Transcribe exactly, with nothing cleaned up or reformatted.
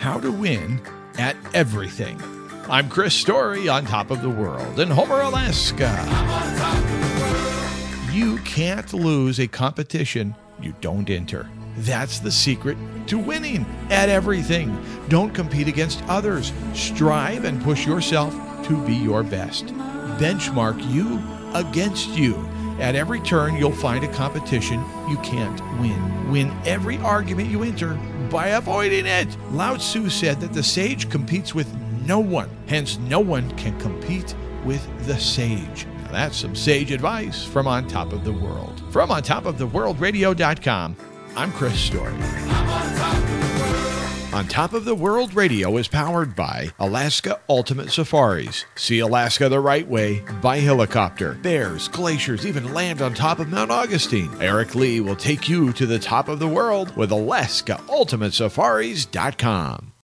how to win at everything. I'm Chris Story on Top of the World in Homer, Alaska. You can't lose a competition you don't enter. That's the secret to winning at everything. Don't compete against others. Strive and push yourself to be your best. Benchmark you against you. At every turn, you'll find a competition you can't win. Win every argument you enter by avoiding it. Lao Tzu said that the sage competes with no one. Hence, no one can compete with the sage. Now, that's some sage advice from On Top of the World. From on top of the world radio dot com, I'm Chris Story. On Top of the World Radio is powered by Alaska Ultimate Safaris. See Alaska the right way by helicopter. Bears, glaciers, even land on top of Mount Augustine. Eric Lee will take you to the top of the world with Alaska Ultimate Safaris dot com.